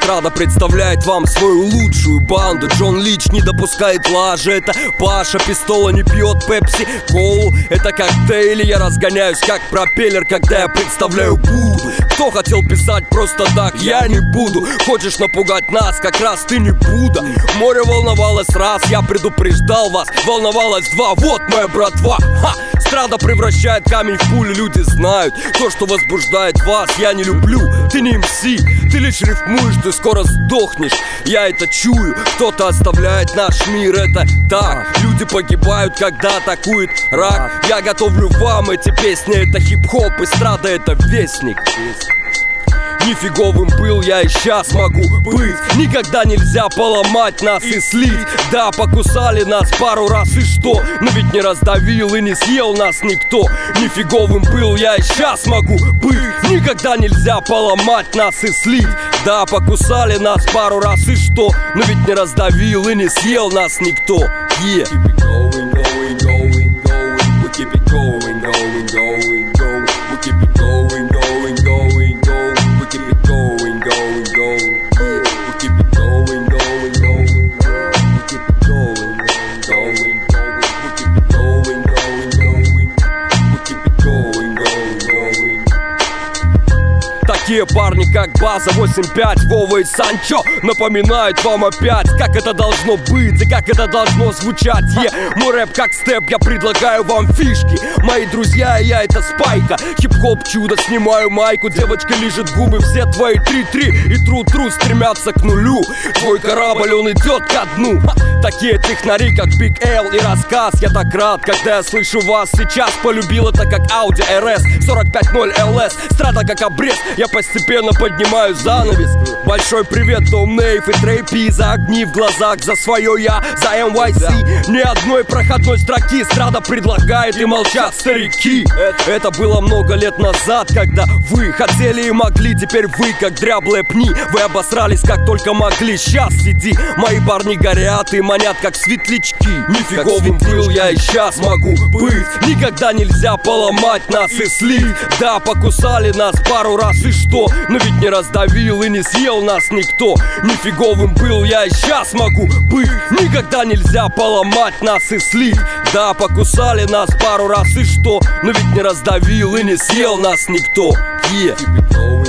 Эстрада представляет вам свою лучшую банду. Джон Лич не допускает лажи. Это Паша, пистола не пьет пепси колу. Это коктейли, я разгоняюсь как пропеллер, когда я представляю буду. Кто хотел писать просто так, я не буду. Хочешь напугать нас, как раз ты не Будда. Море волновалось раз, я предупреждал вас. Волновалось два, вот моя братва. Ха! Эстрада превращает камень в пулю, люди знают. То, что возбуждает вас, я не люблю. Ты не МС, ты лишь рифмуешь, ты скоро сдохнешь. Я это чую, кто-то оставляет наш мир, это так. Люди погибают, когда атакует рак. Я готовлю вам эти песни, это хип-хоп, эстрада это вестник. Нифиговым был я и сейчас могу быть. Никогда нельзя поломать нас и слить. Да, покусали нас пару раз и что? Но ведь не раздавил и не съел нас никто. Нифиговым был я и сейчас могу быть. Никогда нельзя поломать нас и слить. Да, покусали нас пару раз и что? Но ведь не раздавил и не съел нас никто. Yeah. Keep it going, going, going, going. We keep it going, going, going, going. We keep it going, going, going, going. We keep it going, going, going. We keep it going, going, going. We keep it going, going, going. We keep it going, going, going. We keep it going, going, going. Такие парни, как База 8-5, Вова и Санчо напоминают вам опять, как это должно быть и как это должно звучать. Мой рэп как степ, я предлагаю вам фишки. Мои друзья и я это Спайка. Хип-хоп чудо, снимаю майку. Девочка лижет губы, все твои 3-3 и тру-тру стремятся к нулю. Твой корабль, он идет ко дну. Такие технари, как Big L и Рассказ. Я так рад, когда я слышу вас сейчас. Полюбил это как Audi RS 450 LS. Эстрада как обрез, я постепенно поднимаю занавес. Большой привет Том Нейв и Трей Пи. За огни в глазах, за свое я, за NYC. Ни одной проходной строки эстрада предлагает и молчат старики. Это было много лет назад, когда вы хотели и могли. Теперь вы, как дряблые пни, вы обосрались как только могли. Сейчас сиди, мои парни горят и манят как светлячки. Нифиговым был я и сейчас могу быть. Никогда нельзя поломать нас и слить. Да, покусали нас пару раз и что? Но ведь не раздавил и не съел нас никто. Нифиговым был я и сейчас могу быть. Никогда нельзя поломать нас и слить. Да, покусали нас пару раз и что? Но ведь не раздавил и не съел нас никто. Yeah.